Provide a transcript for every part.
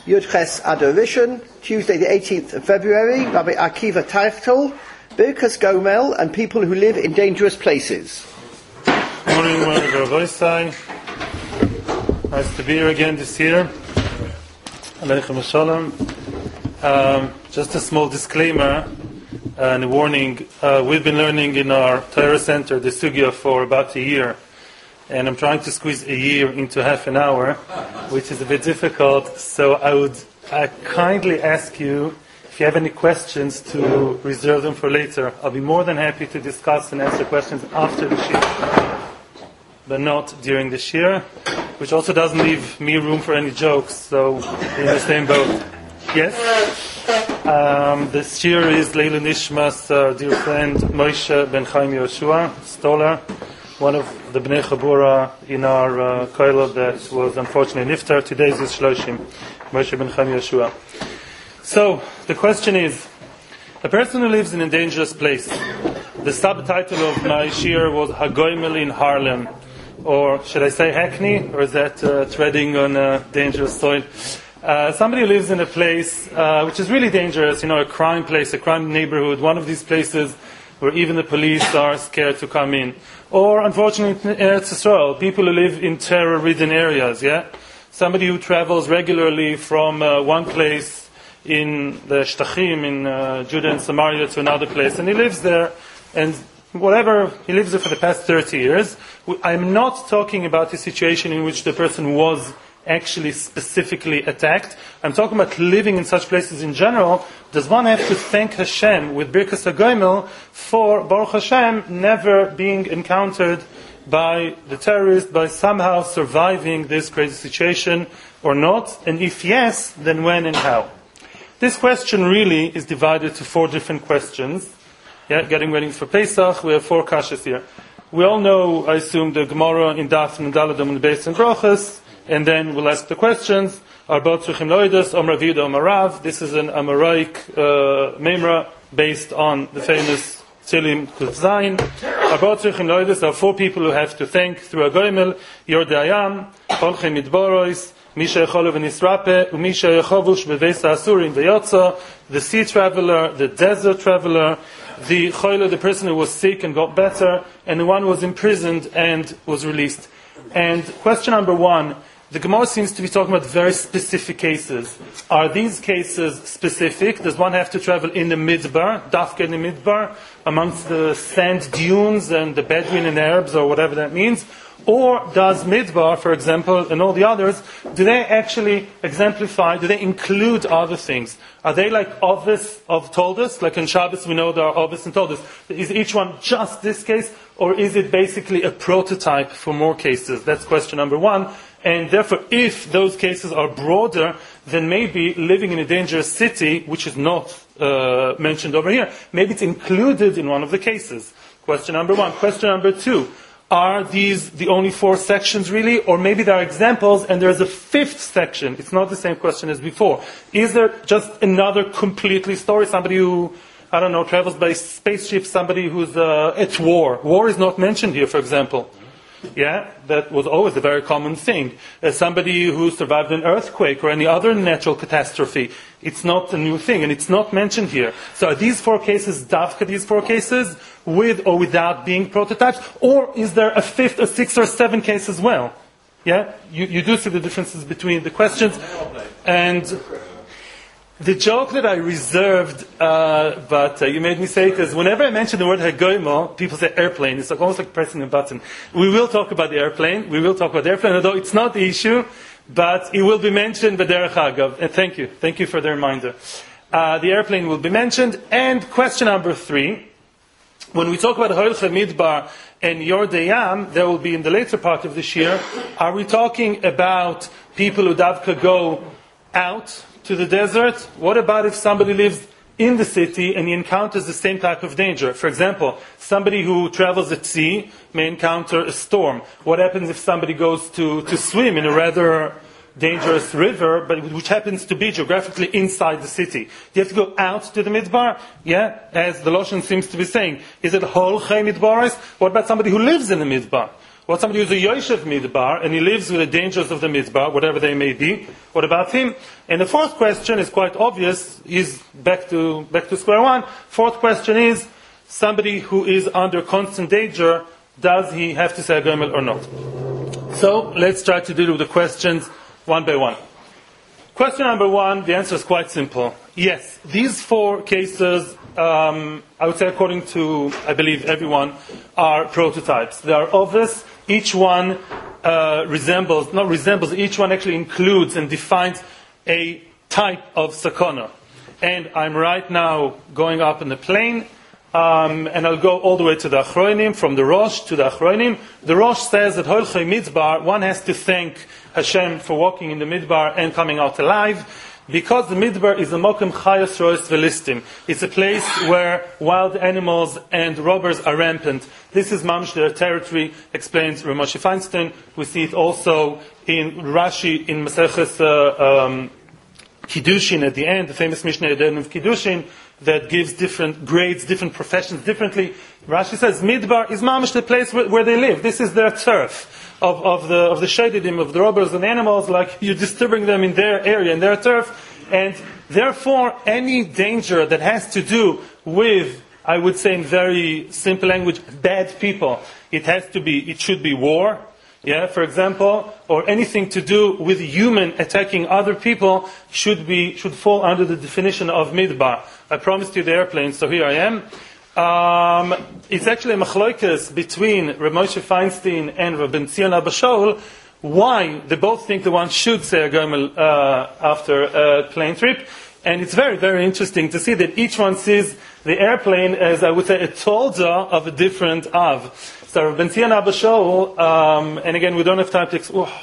Yud-Ches Adar Rishon, Tuesday the 18th of February, Rabbi Akiva Teichtel, Birkas Gomel, and people who live in dangerous places. Good morning, Rabbi Isai. Nice to be here again this year. Aleichem Shalom. Just a small disclaimer and a warning. We've been learning in our Torah Center the Sugya for about a year. And I'm trying to squeeze a year into half an hour, which is a bit difficult. So I would kindly ask you, if you have any questions, to reserve them for later. I'll be more than happy to discuss and answer questions after the shir, but not during the shir, which also doesn't leave me room for any jokes. So in the same boat. Yes? The shir is Leila Nishmas, our dear friend Moshe Ben Chaim Yoshua Stoller, one of the Bnei Chabura in our kollel that was unfortunately niftar. Today is Shloshim, Moshe Ben Chaim Yoshua. So, the question is, a person who lives in a dangerous place. The subtitle of my shir was Hagoymel in Harlem, or should I say Hackney, or is that treading on dangerous soil? Somebody who lives in a place which is really dangerous, a crime place, a crime neighborhood, one of these places where even the police are scared to come in. Or, unfortunately, in Eretz Yisrael, people who live in terror-ridden areas, Somebody who travels regularly from one place in the Shtachim, in Judah and Samaria, to another place, and he lives there, and he lives there for the past 30 years. I'm not talking about a situation in which the person was actually specifically attacked. I'm talking about living in such places in general. Does one have to thank Hashem with Birkas HaGoymel for, Baruch Hashem, never being encountered by the terrorists, by somehow surviving this crazy situation, or not? And if yes, then when and how? This question really is divided to 4 different questions. Getting ready for Pesach, we have 4 kashas here. We all know, I assume, the Gemara in Daf and Daladam and Beis and Brochus, and then we'll ask the questions. Arbot Tzrichim Loidos, Om Rav Yehuda, Om Rav. This is an Amoraic memra based on the famous Tzilim Kuf Zayin. Arbot Tzrichim Loidos, there are 4 people who have to thank through Hagoymel: Yordei Hayam, Holchem Midborois, Misha Yecholu v'Nisrape, Umisha Yechovush b'Veis Asurim v'Yotza, the sea traveler, the desert traveler, the choyle, the person who was sick and got better, and the one who was imprisoned and was released. And question number 1, the Gemara seems to be talking about very specific cases. Are these cases specific? Does one have to travel in the Midbar, Dafka in the Midbar, amongst the sand dunes and the Bedouin and Arabs, or whatever that means? Or does Midbar, for example, and all the others, do they actually exemplify, do they include other things? Are they like Ovis of Toldos? Like in Shabbos we know there are Ovis and Toldos. Is each one just this case? Or is it basically a prototype for more cases? That's question number 1. And therefore, if those cases are broader, then maybe living in a dangerous city, which is not mentioned over here, maybe it's included in one of the cases. Question number 1. Question number 2. Are these the only 4 sections really? Or maybe there are examples and there's a 5th section. It's not the same question as before. Is there just another completely story? Somebody who, travels by spaceship, somebody who's at war. War is not mentioned here, for example. That was always a very common thing. Somebody who survived an earthquake or any other natural catastrophe. It's not a new thing, and it's not mentioned here. So are these 4 cases, dafka these 4 cases, with or without being prototypes? Or is there a 5th, a 6th, or 7 case as well? You do see the differences between the questions. And the joke that I reserved, but you made me say, because whenever I mention the word Hagoymel, people say airplane. It's almost like pressing a button. We will talk about the airplane. Although it's not the issue, but it will be mentioned by Derech Agav. And thank you. Thank you for the reminder. The airplane will be mentioned. And question number 3. When we talk about Holchem Midbar and Yordei Hayam, there will be in the later part of this year, are we talking about people who davka go out to the desert? What about if somebody lives in the city and he encounters the same type of danger? For example, somebody who travels at sea may encounter a storm. What happens if somebody goes to swim in a rather dangerous river, but which happens to be geographically inside the city? Do you have to go out to the Midbar? As the Lashon seems to be saying. Is it Holchem Midbaris? What about somebody who lives in the Midbar? What somebody who's a Yoshev Midbar, and he lives with the dangers of the Midbar, whatever they may be. What about him? And the fourth question is quite obvious. He's back to square one. Fourth question is, somebody who is under constant danger, does he have to say a gomel or not? So, let's try to deal with the questions one by one. Question number one, the answer is quite simple. Yes, these four cases, I would say according to, I believe, everyone, are prototypes. They are obvious. Each one each one actually includes and defines a type of sakana. And I'm right now going up in the plane, and I'll go all the way to the Achronim, from the Rosh to the Achronim. The Rosh says that Holchei Midbar, one has to thank Hashem for walking in the Midbar and coming out alive, because the Midbar is a Mokem Chayos Rois Velistim. It's a place where wild animals and robbers are rampant. This is Mamsh, their territory, explains Rav Moshe Feinstein. We see it also in Rashi, in Maseches Kiddushin at the end, the famous Mishnah at the end of Kiddushin, that gives different grades, different professions differently. Rashi says, Midbar is Mamish, the place where they live. This is their turf of the Shadidim, of the robbers and animals, like you're disturbing them in their area, in their turf. And therefore, any danger that has to do with, I would say in very simple language, bad people, it should be war. Yeah, for example, or anything to do with human attacking other people should fall under the definition of midbar. I promised you the airplane, so here I am. It's actually a machloikas between Rav Moshe Feinstein and Rav Ben Zion Abba Shaul, why they both think the one should say a gomel after a plane trip. And it's very, very interesting to see that each one sees the airplane as, I would say, a tolda of a different av. So Rav Ben Zion Abba Shaul, and again, we don't have time to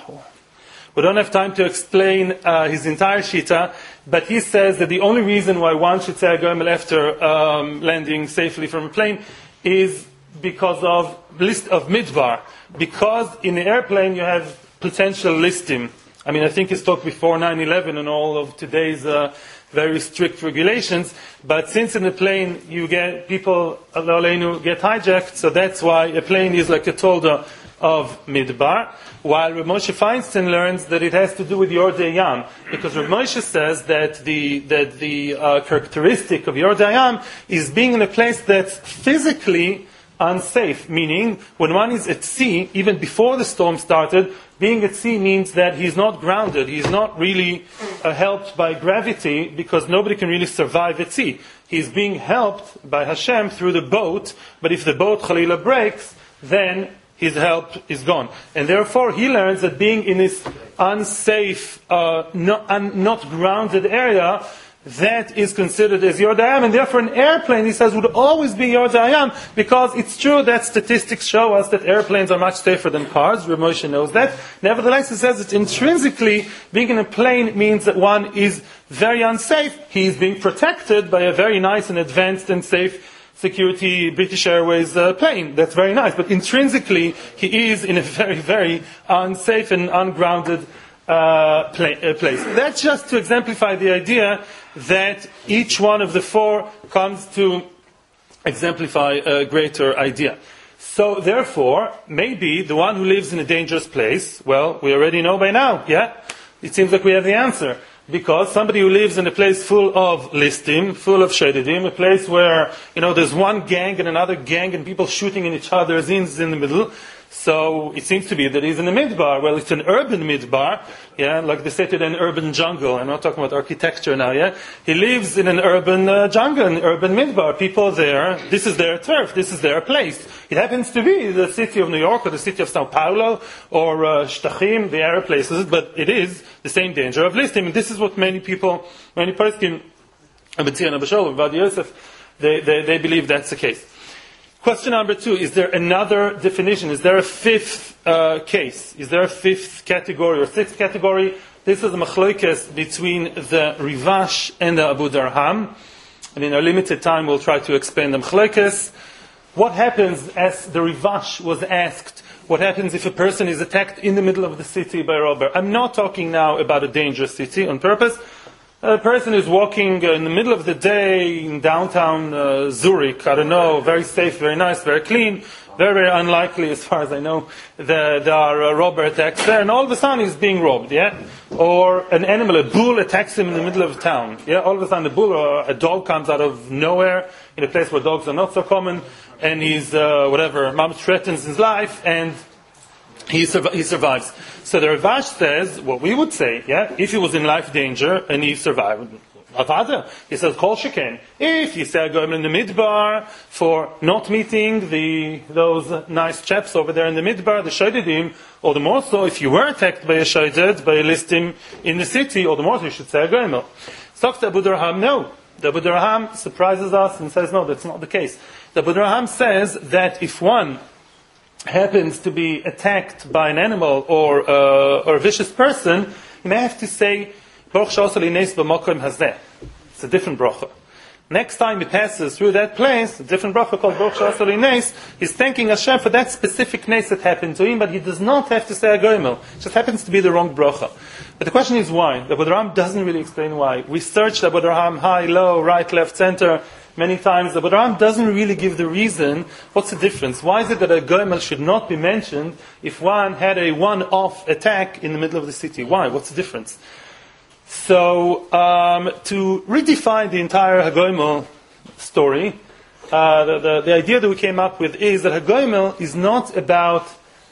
explain his entire shita, but he says that the only reason why one should say a gomel after landing safely from a plane is because of list of midbar. Because in the airplane you have potential listim. I mean, I think it's talked before 9/11 and all of today's very strict regulations. But since in the plane you get people, Allah Aleinu, get hijacked, so that's why a plane is like a tolda of midbar. While Rav Moshe Feinstein learns that it has to do with Yordei Yam, because Rav Moshe says that the characteristic of Yordei Yam is being in a place that's physically unsafe, meaning when one is at sea, even before the storm started, being at sea means that he's not grounded, he's not really helped by gravity, because nobody can really survive at sea. He's being helped by Hashem through the boat, but if the boat Khalila breaks, then his help is gone. And therefore he learns that being in this unsafe, not grounded area, that is considered as Yordayam, and therefore an airplane, he says, would always be Yordayam, because it's true that statistics show us that airplanes are much safer than cars. Rav Moshe knows that. Nevertheless, he says that intrinsically, being in a plane means that one is very unsafe. He is being protected by a very nice and advanced and safe security British Airways plane. That's very nice. But intrinsically, he is in a very, very unsafe and ungrounded place. That's just to exemplify the idea that each one of the four comes to exemplify a greater idea. So therefore, maybe the one who lives in a dangerous place, well, we already know by now, yeah? It seems like we have the answer. Because somebody who lives in a place full of listim, full of shedidim, a place where, there's one gang and another gang and people shooting in each other's zins in the middle. So it seems to be that he's in a midbar. Well, it's an urban midbar, yeah, like they say today, an urban jungle. I'm not talking about architecture now, yeah. He lives in an urban jungle, an urban midbar. People there, this is their turf, this is their place. It happens to be the city of New York or the city of Sao Paulo or Shtachim, the Arab places, but it is the same danger of listim. And this is what many poskim, Ben Zion Abba Shaul, Vaad Yosef, they believe that's the case. Question number 2, is there another definition? Is there a fifth case? Is there a fifth category or sixth category? This is a machloikes between the Rivash and the Abu Darham. And in our limited time, we'll try to explain the machloikes. What happens, as the Rivash was asked, what happens if a person is attacked in the middle of the city by a robber? I'm not talking now about a dangerous city on purpose. A person is walking in the middle of the day in downtown Zurich, I don't know, very safe, very nice, very clean, very, very unlikely, as far as I know, there are robber attacks there, and all of a sudden he's being robbed, yeah? Or an animal, a bull attacks him in the middle of town, yeah? All of a sudden a bull or a dog comes out of nowhere, in a place where dogs are not so common, and he's, mom threatens his life, and he survives. So the Ravash says, what we would say, yeah? If he was in life danger, and he survived, Avada. He says, Kol Sheken. If you say go in the midbar for not meeting those nice chaps over there in the midbar, the Shodedim, or the more so, if you were attacked by a Shoded, by a listim in the city, or the more so, you should say a goimel. Stock the Abu Durham, no. The Abu Durham surprises us and says, no, that's not the case. The Abu Durham says that if one happens to be attacked by an animal or a vicious person, you may have to say, Baruch Sha'asali Nes b'makom hazeh. It's a different bracha. Next time he passes through that place, a different bracha called Baruch Sha'asali Nes, he's thanking Hashem for that specific nes that happened to him, but he does not have to say a goimel. It just happens to be the wrong bracha. But the question is why? The Abu Durham doesn't really explain why. We searched Abu Durham high, low, right, left, center many times. The Abu Durham doesn't really give the reason. What's the difference? Why is it that a goimel should not be mentioned if one had a one-off attack in the middle of the city? Why? What's the difference? So, to redefine the entire Hagoimel story, the idea that we came up with is that Hagoimel is not about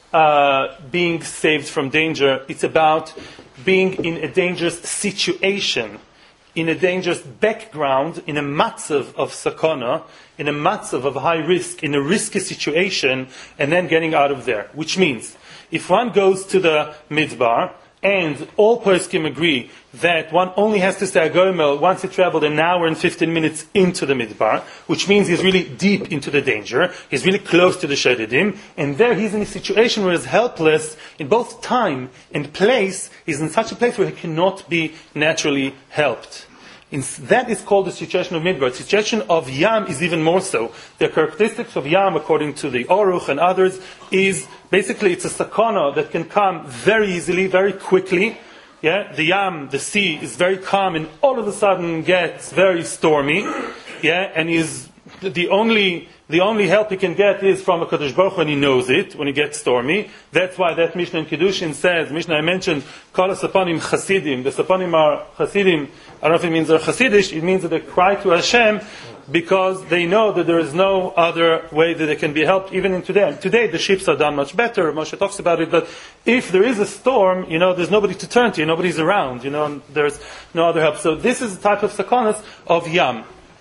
being saved from danger. It's about being in a dangerous situation, in a dangerous background, in a matzav of sakana, in a matzav of high risk, in a risky situation, and then getting out of there. Which means, if one goes to the midbar, and all poskim agree that one only has to say a goimel once he traveled an hour and 15 minutes into the midbar, which means he's really deep into the danger, he's really close to the Shodedim, and there he's in a situation where he's helpless in both time and place. He's in such a place where he cannot be naturally helped. That is called the situation of midbar. The situation of Yam is even more so. The characteristics of Yam, according to the Aruch and others, is basically it's a sakana that can come very easily, very quickly. Yeah, the Yam, the sea, is very calm and all of a sudden gets very stormy. Yeah, and is the only help he can get is from a Kadosh Baruch Hu, and he knows it when it gets stormy. That's why that Mishnah in Kiddushin says, Mishnah I mentioned, Kol Sapanim Chasidim. The Sapanim are Chasidim. I don't know if it means they're Hasidish. It means that they cry to Hashem because they know that there is no other way that they can be helped, even in today. Today the ships are done much better. Moshe talks about it, but if there is a storm, there's nobody to turn to, nobody's around, and there's no other help. So this is the type of sakonas of Yam.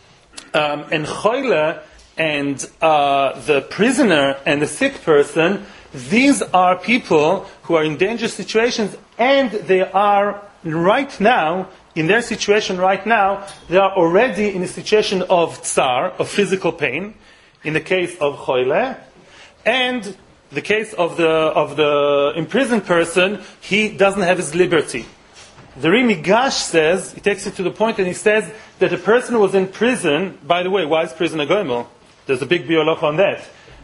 And Choyle and the prisoner and the sick person, these are people who are in dangerous situations, and they are right now, in their situation right now, they are already in a situation of tsar, of physical pain, in the case of Choyle, and the case of the imprisoned person, he doesn't have his liberty. The Rimi Gash says, he takes it to the point, and he says that a person who was in prison, by the way, why is prison a goimel? There's a big biolach on that.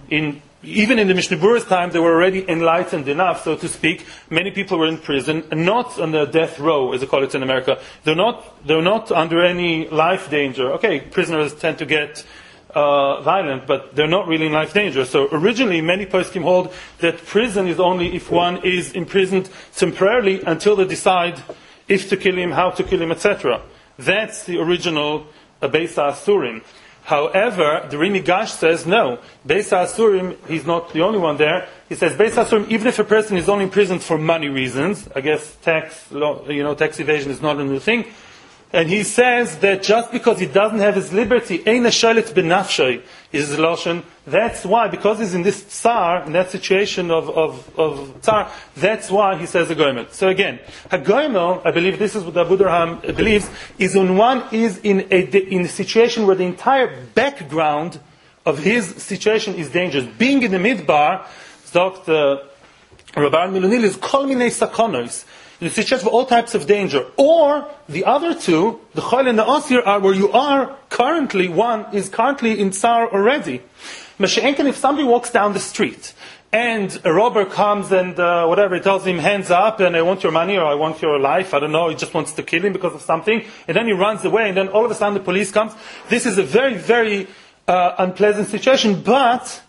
Even in the Mishnah Berurah's time, they were already enlightened enough, so to speak. Many people were in prison, and not on the death row, as they call it in America. They're not under any life danger. Okay, prisoners tend to get violent, but they're not really in life danger. So originally, many poskim hold that prison is only if one is imprisoned temporarily until they decide if to kill him, how to kill him, etc. That's the original Beisa Asurim. However, the Rimi Gash says, no, Beisa Asurim, he's not the only one there. He says, Beisa Asurim, even if a person is only imprisoned for money reasons, I guess tax evasion is not a new thing, and he says that just because he doesn't have his liberty, Ein Hashalit B'nafshay is his Lashon. That's why, because he's in this tsar, in that situation of tsar, that's why he says a goimel. So again, a goimel, I believe this is what Abu Durham believes, is when one is in a situation where the entire background of his situation is dangerous. Being in the midbar, Dr. Rabban Milunil, is kol minei sakonos. In a situation of all types of danger. Or, the other two, the Chol and the Asir, are where you are currently, one is currently in Tsar already. Mashi'enken, if somebody walks down the street, and a robber comes and he tells him, hands up, and I want your money, or I want your life, I don't know, he just wants to kill him because of something, and then he runs away, and then all of a sudden the police comes. This is a very, very unpleasant situation, but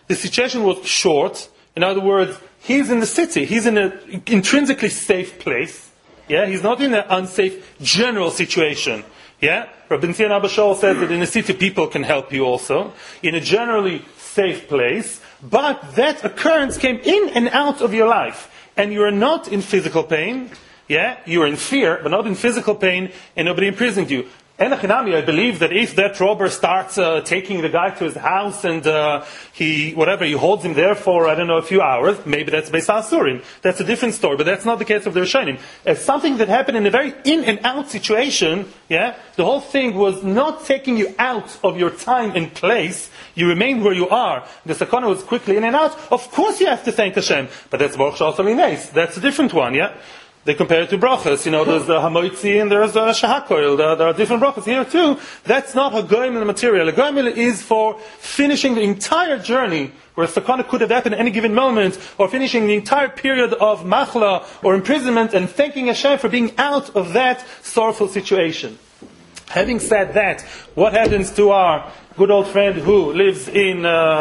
the situation was short. In other words, he's in the city. He's in an intrinsically safe place. Yeah, he's not in an unsafe general situation. Yeah, Rabbi Zion Abba Shaul says that in a city people can help you also in a generally safe place. But that occurrence came in and out of your life, and you are not in physical pain. Yeah, you are in fear, but not in physical pain, and nobody imprisoned you. Enochinami, I believe that if that robber starts taking the guy to his house and he holds him there for, I don't know, a few hours, maybe that's Beis HaAsurim. That's a different story, but that's not the case of the Rishonim. As something that happened in a very in and out situation, yeah, the whole thing was not taking you out of your time and place. You remained where you are. The sakana was quickly in and out. Of course you have to thank Hashem, but that's Baruch She'aseh li nes. That's a different one, yeah. They compare it to brachas. There's the hamoitzi and there's the shahakoil. There are different brachas here too. That's not a goyim material. A goyim is for finishing the entire journey where sakana could have happened at any given moment, or finishing the entire period of machla or imprisonment and thanking Hashem for being out of that sorrowful situation. Having said that, what happens to our good old friend who lives in in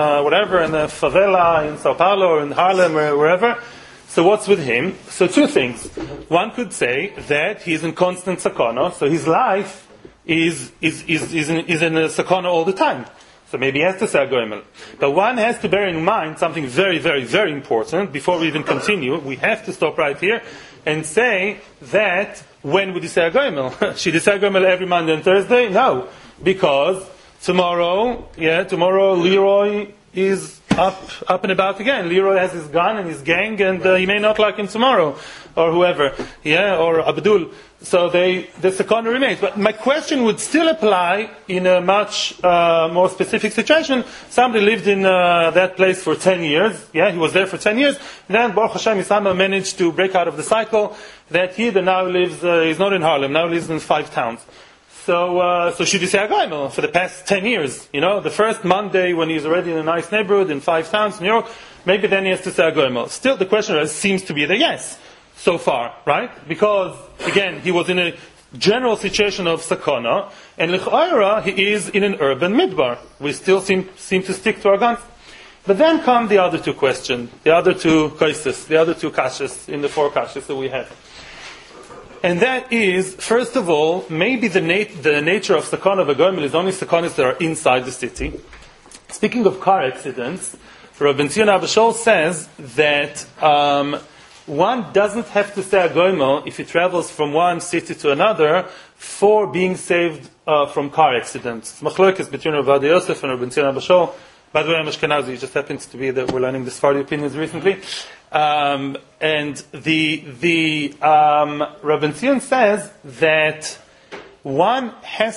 the favela in Sao Paulo or in Harlem or wherever? So what's with him? So two things. One could say that he's in constant sakana, so his life is in a sakana all the time. So maybe he has to say a goimel. But one has to bear in mind something very, very, very important. Before we even continue, we have to stop right here and say that when would you say a goimel? Should you say a goimel every Monday and Thursday? No. Because tomorrow Leroy is up and about again. Leroy has his gun and his gang, and he may not like him tomorrow, or whoever, or Abdul. So the sakana remains. But my question would still apply in a much more specific situation. Somebody lived in that place for 10 years. Yeah, he was there for 10 years. Then Baruch Hashem Yisama managed to break out of the cycle that he now lives. He's not in Harlem. Now lives in 5 towns. So should you say Agaimel for the past 10 years? The first Monday when he's already in a nice neighborhood in 5 towns, New York, maybe then he has to say Agaimel. Still, the question seems to be the yes, so far, right? Because, again, he was in a general situation of sakana, and l'ch'ayra, he is in an urban midbar. We still seem to stick to our guns. But then come the other two questions, the other two kaisis, the other two kashas in the 4 kashas that we have. And that is, first of all, maybe the nature of sakana of a goimel is only sakanas that are inside the city. Speaking of car accidents, Rabbi Zion Abba Shaul says that one doesn't have to say a goimel if he travels from one city to another for being saved from car accidents. Machlokes between Rabbi Yosef and Rabbi Zion Abba Shaul. By the way, I'm Ashkenazi. It just happens to be that we're learning the Sephardi opinions recently. And the Rabbi Zion says that one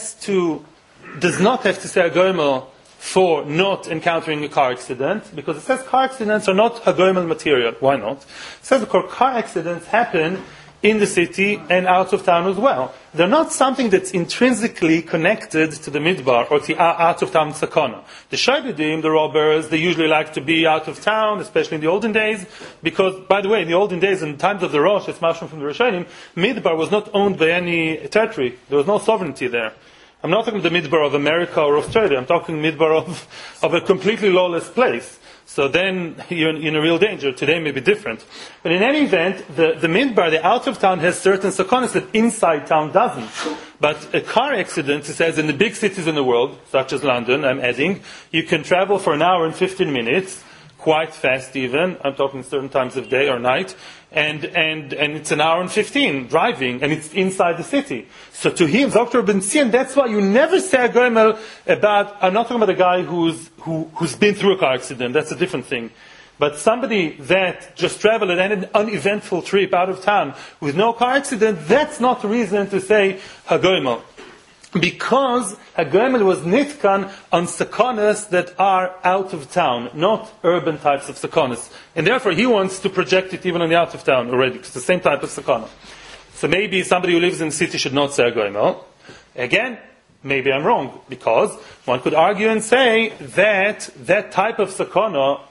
does not have to say a goimel for not encountering a car accident, because it says car accidents are not a goimel material. Why not? It says because car accidents happen in the city and out of town as well. They're not something that's intrinsically connected to the midbar or to out of town sakana. The shaydedim, the robbers, they usually like to be out of town, especially in the olden days, because, by the way, in the olden days, in times of the Rosh, it's mashma from the Rishonim, midbar was not owned by any territory. There was no sovereignty there. I'm not talking the midbar of America or Australia. I'm talking midbar of a completely lawless place. So then you're in a real danger. Today may be different. But in any event, the midbar, the out of town, has certain sakanas that inside town doesn't. But a car accident, it says, in the big cities in the world, such as London, I'm adding, you can travel for an hour and 15 minutes, quite fast even. I'm talking certain times of day or night. And it's an hour and 15 driving, and it's inside the city. So to him, Dr. Ben Zion, that's why you never say a goimel about, I'm not talking about a guy who's been through a car accident, that's a different thing. But somebody that just traveled an uneventful trip out of town with no car accident, that's not the reason to say hagoimel. Because hagoimel was nitkan on sakanas that are out of town, not urban types of sakanas. And therefore he wants to project it even on the out of town already, because it's the same type of sakana. So maybe somebody who lives in the city should not say hagoimel. Again, maybe I'm wrong, because one could argue and say that that type of sakana,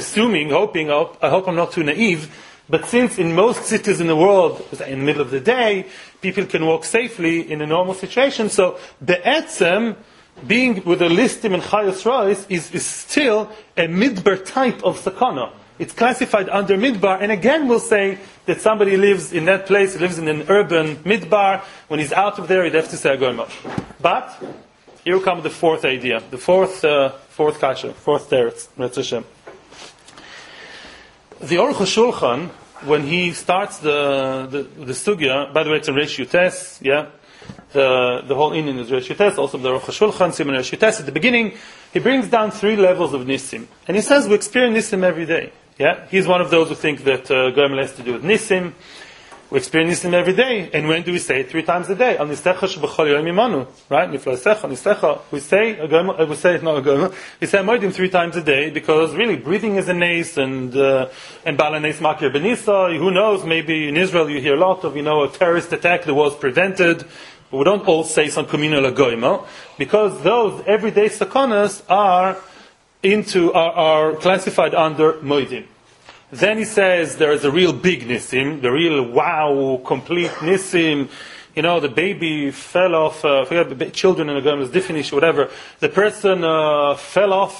I hope I'm not too naive, but since in most cities in the world, in the middle of the day, people can walk safely in a normal situation, so be'etzem, being with the listim and chayos rois is still a midbar type of sakana. It's classified under midbar, and again we'll say that somebody lives in that place, lives in an urban midbar. When he's out of there, he'd have to say a goyim. But here comes the fourth idea, the fourth kasha, fourth teretz, Metz Hashem. The Aruch HaShulchan, when he starts the sugya, by the way, it's in Reish Yutes, yeah. The whole inyan is Reish Yutes, also the Aruch HaShulchan, Siman Reish Yutes. At the beginning, he brings down 3 levels of nisim, and he says we experience nisim every day. Yeah, he's one of those who think that goyim has to do with nisim. We experience nisim every day, and when do we say it? 3 times a day. Al nistecha shebechol yom imanu, right? Niflasecha, nistecha. We say it not a goyim. We say moedim 3 times a day because really breathing is a nes, and bala nes makir benisa. Who knows? Maybe in Israel you hear a lot of a terrorist attack that was prevented. But we don't all say some communal goyim because those everyday sakonas are classified under moedim. Then he says there is a real big nisim, the real wow, complete nisim. The baby fell off, children in a goyim is different issue, whatever. The person fell off,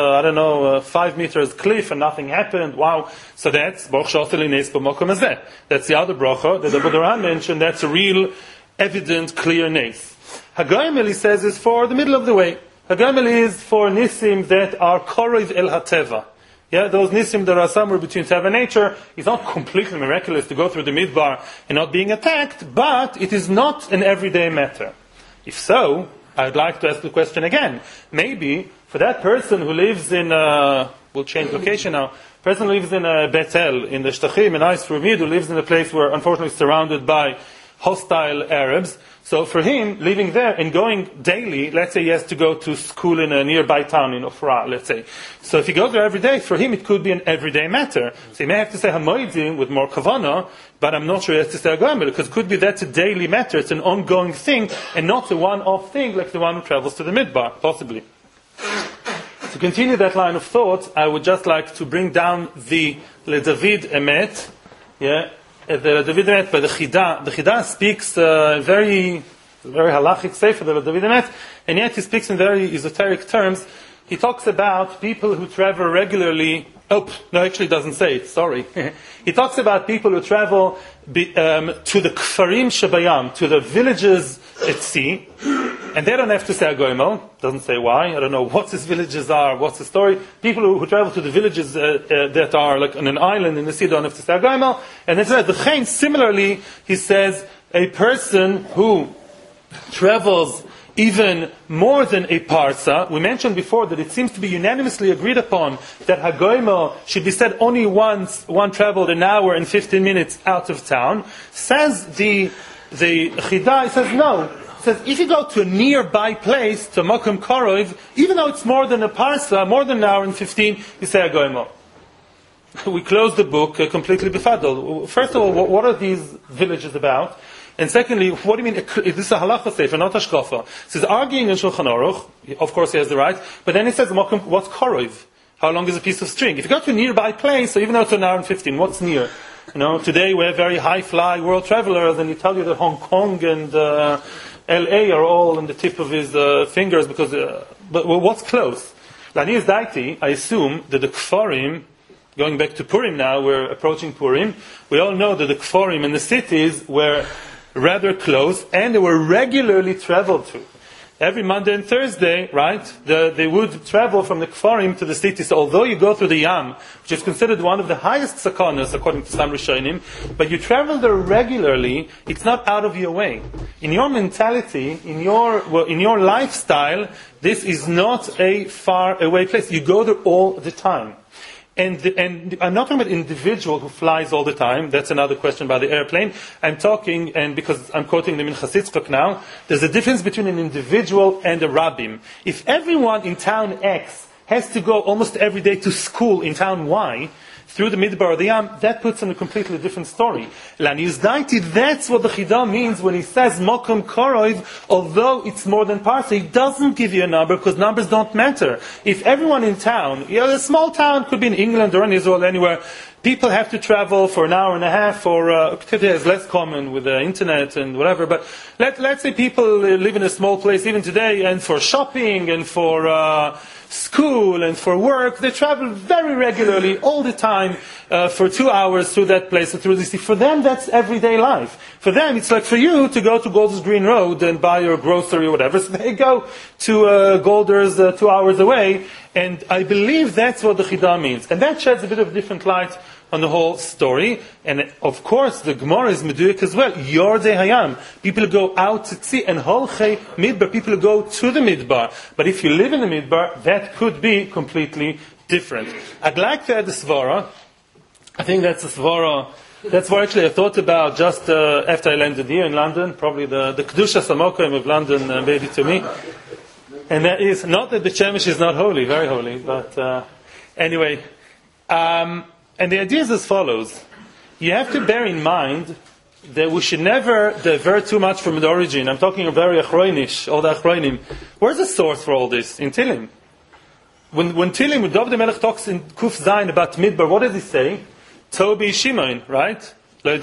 5 meters cliff and nothing happened. Wow. So that's Baruch She'aseh Nes B'Makom Hazeh. That's the other bracha that the Buddha mentioned. That's a real, evident, clear nes. Hagoyim, he says, is for the middle of the way. Hagoyim is for nisim that are korov el hateva. Yeah, those nisim that are somewhere between Teva and nature. It's not completely miraculous to go through the midbar and not being attacked, but it is not an everyday matter. If so, I'd like to ask the question again. Maybe for that person who lives in, we'll change location now, person who lives in Bethel, in the Shtachim, in Eis Rumid, who lives in a place where unfortunately surrounded by hostile Arabs. So for him, living there and going daily, let's say he has to go to school in a nearby town in Ofra, let's say. So if he goes there every day, for him it could be an everyday matter. So he may have to say Hamoidim with more kavana, but I'm not sure he has to say Agomel, because it could be that's a daily matter, it's an ongoing thing, and not a one-off thing like the one who travels to the midbar, possibly. To continue that line of thought, I would just like to bring down the LeDavid Emet, the David Emet by the Chida. The Chida speaks very halachic sefer, the David Emet, and yet he speaks in very esoteric terms. He talks about people who travel regularly. Actually doesn't say it, sorry. He talks about people who travel to the Kfarim Shabayam, to the villages at sea, and they don't have to say Agoimel, doesn't say why, I don't know what these villages are, what's the story. People who travel to the villages that are like on an island in the sea don't have to say Agoimel, and then the Chain, similarly, he says, a person who travels even more than a parsa. We mentioned before that it seems to be unanimously agreed upon that Hagoimel should be said only once one traveled an hour and 15 minutes out of town. Says the Chida, he says no. He says if you go to a nearby place, to Makom Korov, even though it's more than a parsa, more than an hour and 15, you say Hagoimel. We close the book completely befadol. First of all, what are these villages about? And secondly, what do you mean, this is a halacha sefer, not hashkafa. It says, arguing in Shulchan Aruch, of course he has the right, but then he says, what's korov? How long is a piece of string? If you go to a nearby place, so even though it's an hour and 15, what's near? Today we have very high-fly world travelers, and he tell you that Hong Kong and LA are all on the tip of his fingers, because, but what's close? Lani is daiti, I assume that the Kfarim, going back to Purim now, we're approaching Purim, we all know that the Kfarim and the cities were rather close, and they were regularly traveled to. Every Monday and Thursday, right, they would travel from the Kfarim to the city. So although you go through the Yam, which is considered one of the highest sakanas, according to some Rishonim, but you travel there regularly, it's not out of your way. In your mentality, in your lifestyle, this is not a far away place. You go there all the time. And I'm not talking about an individual who flies all the time. That's another question about the airplane. I'm talking, and because I'm quoting the Minchas Yitzchak now, there's a difference between an individual and a rabbim. If everyone in town X has to go almost every day to school in town Y, through the Midbar or the Yam, that puts in a completely different story. Lanius Daiti, that's what the Chida means when he says Mokum Koroiv, although it's more than Parsa, he doesn't give you a number because numbers don't matter. If everyone in town, a small town, could be in England or in Israel, anywhere, people have to travel for an hour and a half, or today is less common with the internet and whatever, but let's say people live in a small place even today, and for shopping and for school and for work, they travel very regularly, all the time, for 2 hours through that place, or through the city. For them, that's everyday life. For them, it's like for you to go to Golders Green Road and buy your grocery or whatever. So they go to Golders 2 hours away, and I believe that's what the Chida means. And that sheds a bit of different light on the whole story. And of course, the Gemara is Meduik as well. Yordei Hayam. People go out to sea, and Holchei Midbar. People go to the Midbar. But if you live in the Midbar, that could be completely different. I'd like to add a Svara. I think that's a Svara. That's what actually I thought about just after I landed here in London. Probably the Kedusha Samokim of London made it to me. And that is, not that the Shemesh is not holy, very holy, but anyway. And the idea is as follows. You have to bear in mind that we should never divert too much from the origin. I'm talking very Achroinish, all the Achroinim. Where's the source for all this? In Tilim. When Tilim, when David Melech talks in Kuf Zayin about Midbar, what does he say? Tobi Shimon, right? They,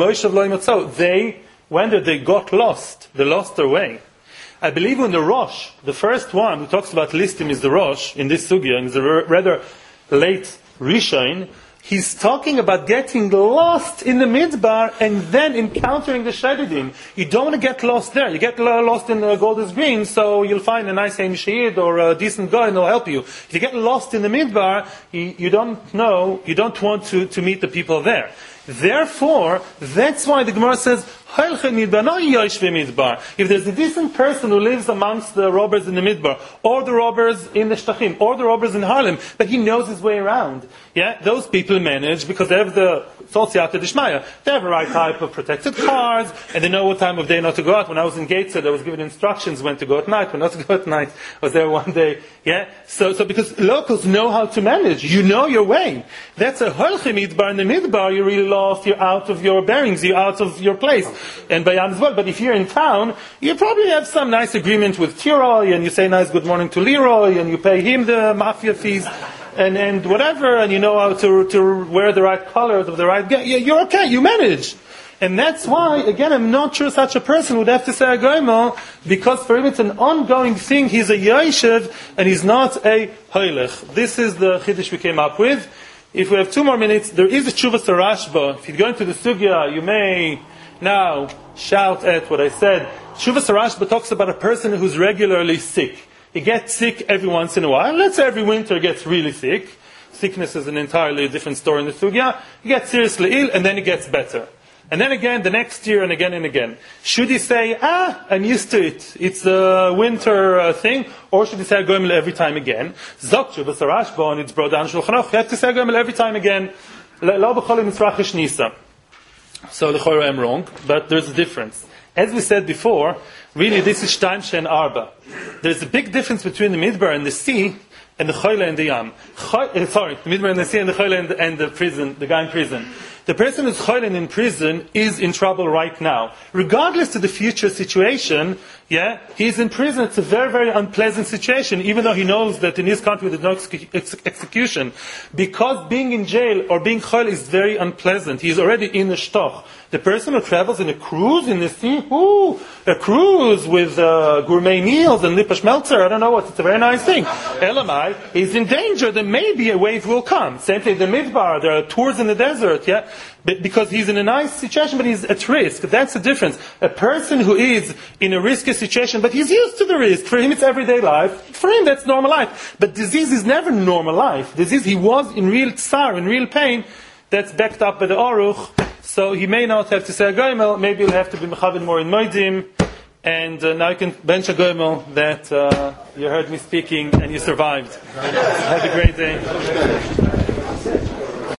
when they got lost, they lost their way. I believe when the Rosh, the first one who talks about listim is the Rosh, in this Sugya, and it's a rather late Rishon, he's talking about getting lost in the Midbar and then encountering the Shadidim. You don't want to get lost there. You get lost in Golders Green, so you'll find a nice Haim Shahid or a decent guy and he'll help you. If you get lost in the Midbar, you don't want to meet the people there. Therefore, that's why the Gemara says, if there's a decent person who lives amongst the robbers in the Midbar, or the robbers in the Shtachim, or the robbers in Harlem, but he knows his way around, those people manage because they have the Siyata Dishmaya. They have the right type of protected cars, and they know what time of day not to go out. When I was in Gateshead, I was given instructions when to go at night, when not to go at night. I was there one day. So because locals know how to manage. You know your way. That's a Holchei Midbar. In the Midbar, you're really lost. You're out of your bearings. You're out of your place. And Bayam as well. But if you're in town, you probably have some nice agreement with Tiroy, and you say nice good morning to Leroy, and you pay him the mafia fees. And whatever, and you know how to wear the right colors of the right guy. You're okay, you manage. And that's why, again, I'm not sure such a person would have to say a goymo, because for him it's an ongoing thing. He's a yoshev, and he's not a hoylech. This is the chiddush we came up with. If we have 2 more minutes, there is a Tshuvas Rashba. If you go into the sugya, you may now shout at what I said. Tshuvas Rashba talks about a person who's regularly sick. He gets sick every once in a while. Let's say every winter he gets really sick. Sickness is an entirely different story in the sugya. He gets seriously ill, and then he gets better. And then again, the next year, and again and again. Should he say, I'm used to it. It's a winter thing. Or should he say, Goimel every time again? Zok Tshuvas Rashba, and it's brought down Shulchan Aruch. You have to say Goimel every time again. Lo b'chol mitzrachish nisa. So, l'chora I'm wrong, but there's a difference. As we said before, really this is Shtaim Shen Arba. There's a big difference between the Midbar and the sea and the Choyle and the Yam. The Midbar and the sea and the Choyle and the prison, the guy in prison. The person who's Choyle in prison is in trouble right now. Regardless of the future situation, he's in prison. It's a very, very unpleasant situation, even though he knows that in his country there's no execution. Because being in jail or being Choyle is very unpleasant. He's already in the shtoch. The person who travels in a cruise in the sea, a cruise with gourmet meals and lipa schmelzer, I don't know what, it's a very nice thing. Elamai is in danger that maybe a wave will come. Same thing, the Midbar, there are tours in the desert, because he's in a nice situation, but he's at risk. That's the difference. A person who is in a risky situation, but he's used to the risk. For him, it's everyday life. For him, that's normal life. But disease is never normal life. Disease, he was in real tsar, in real pain. That's backed up by the Aruch. So he may not have to say a goimel. Maybe he'll have to be mechavin more in moedim. And now you can bench a goimel that you heard me speaking and you survived. Have a great day.